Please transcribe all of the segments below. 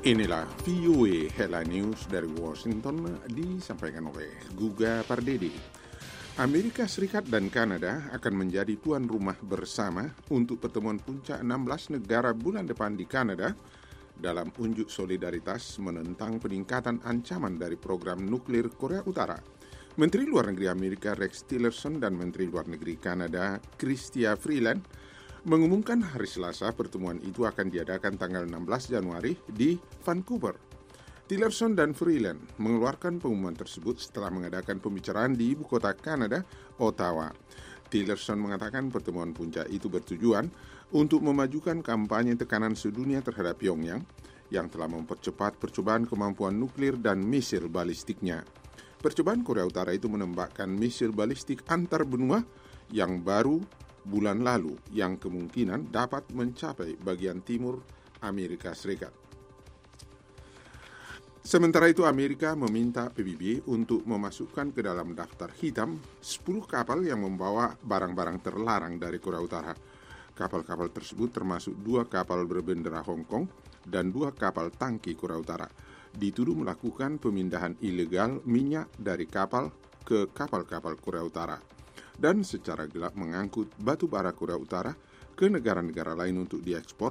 Inilah VOA Headline News dari Washington disampaikan oleh Guga Pardede. Amerika Serikat dan Kanada akan menjadi tuan rumah bersama untuk pertemuan puncak 16 negara bulan depan di Kanada dalam unjuk solidaritas menentang peningkatan ancaman dari program nuklir Korea Utara. Menteri Luar Negeri Amerika Rex Tillerson dan Menteri Luar Negeri Kanada Chrystia Freeland mengumumkan hari Selasa pertemuan itu akan diadakan tanggal 16 Januari di Vancouver. Tillerson dan Freeland mengeluarkan pengumuman tersebut setelah mengadakan pembicaraan di ibu kota Kanada, Ottawa. Tillerson mengatakan pertemuan puncak itu bertujuan untuk memajukan kampanye tekanan sedunia terhadap Pyongyang yang telah mempercepat percobaan kemampuan nuklir dan misil balistiknya. Percobaan Korea Utara itu menembakkan misil balistik antar benua yang baru bulan lalu yang kemungkinan dapat mencapai bagian timur Amerika Serikat. Sementara itu Amerika meminta PBB untuk memasukkan ke dalam daftar hitam 10 kapal yang membawa barang-barang terlarang dari Korea Utara. Kapal-kapal tersebut termasuk 2 kapal berbendera Hong Kong dan 2 kapal tangki Korea Utara, dituduh melakukan pemindahan ilegal minyak dari kapal ke kapal-kapal Korea Utara dan secara gelap mengangkut batu bara Korea Utara ke negara-negara lain untuk diekspor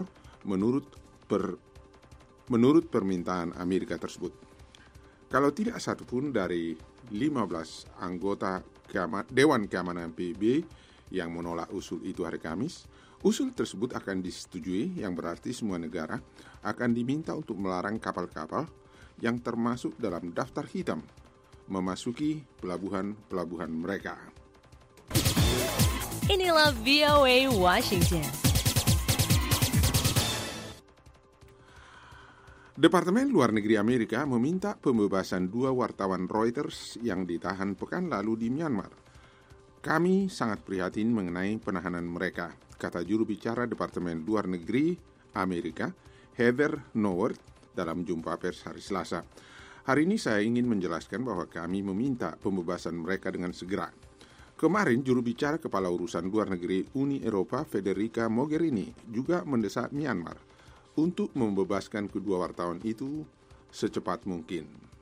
menurut permintaan Amerika tersebut. Kalau tidak satupun dari 15 anggota Dewan Keamanan PBB yang menolak usul itu hari Kamis, usul tersebut akan disetujui yang berarti semua negara akan diminta untuk melarang kapal-kapal yang termasuk dalam daftar hitam memasuki pelabuhan-pelabuhan mereka. Inilah VOA Washington. Departemen Luar Negeri Amerika meminta pembebasan 2 wartawan Reuters yang ditahan pekan lalu di Myanmar. Kami sangat prihatin mengenai penahanan mereka, kata juru bicara Departemen Luar Negeri Amerika, Heather Nauert, dalam jumpa pers hari Selasa. Hari ini saya ingin menjelaskan bahwa kami meminta pembebasan mereka dengan segera. Kemarin, juru bicara Kepala Urusan Luar Negeri Uni Eropa Federica Mogherini juga mendesak Myanmar untuk membebaskan kedua wartawan itu secepat mungkin.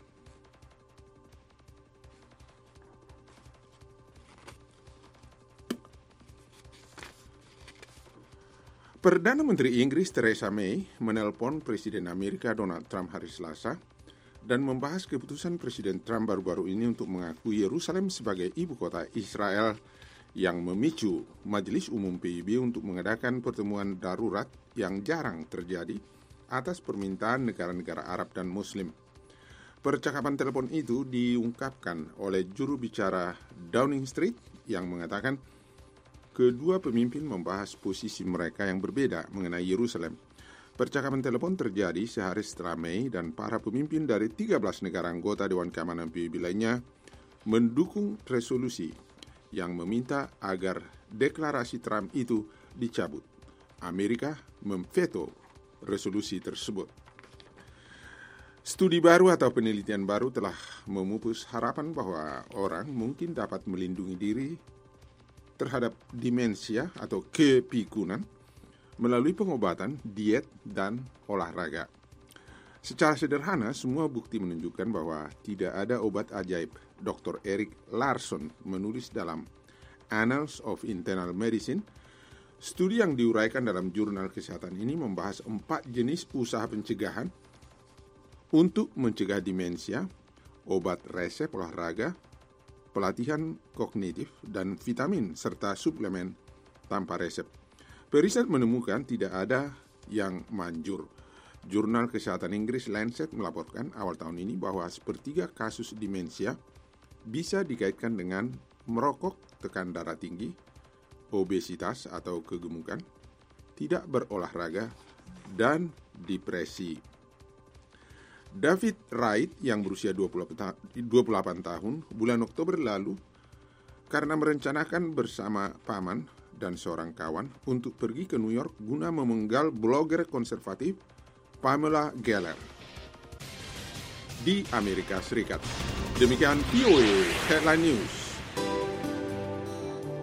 Perdana Menteri Inggris Theresa May menelpon Presiden Amerika Donald Trump hari Selasa dan membahas keputusan Presiden Trump baru-baru ini untuk mengakui Yerusalem sebagai ibu kota Israel yang memicu Majelis Umum PBB untuk mengadakan pertemuan darurat yang jarang terjadi atas permintaan negara-negara Arab dan Muslim. Percakapan telepon itu diungkapkan oleh juru bicara Downing Street yang mengatakan kedua pemimpin membahas posisi mereka yang berbeda mengenai Yerusalem. Percakapan telepon terjadi sehari setelah May dan para pemimpin dari 13 negara anggota Dewan Keamanan PBB lainnya mendukung resolusi yang meminta agar deklarasi Trump itu dicabut. Amerika memveto resolusi tersebut. Studi baru atau penelitian baru telah memupus harapan bahwa orang mungkin dapat melindungi diri terhadap demensia atau kepikunan melalui pengobatan, diet, dan olahraga. Secara sederhana, semua bukti menunjukkan bahwa tidak ada obat ajaib. Dr. Erik Larson menulis dalam Annals of Internal Medicine. Studi yang diuraikan dalam jurnal kesehatan ini membahas 4 jenis usaha pencegahan untuk mencegah demensia, obat resep olahraga, pelatihan kognitif, dan vitamin serta suplemen tanpa resep. Periset menemukan tidak ada yang manjur. Jurnal Kesehatan Inggris Lancet melaporkan awal tahun ini bahwa sepertiga kasus demensia bisa dikaitkan dengan merokok, tekan darah tinggi, obesitas atau kegemukan, tidak berolahraga, dan depresi. David Wright yang berusia 28 tahun bulan Oktober lalu karena merencanakan bersama paman dan seorang kawan untuk pergi ke New York guna memenggal blogger konservatif Pamela Geller di Amerika Serikat. Demikian VOA Headline News.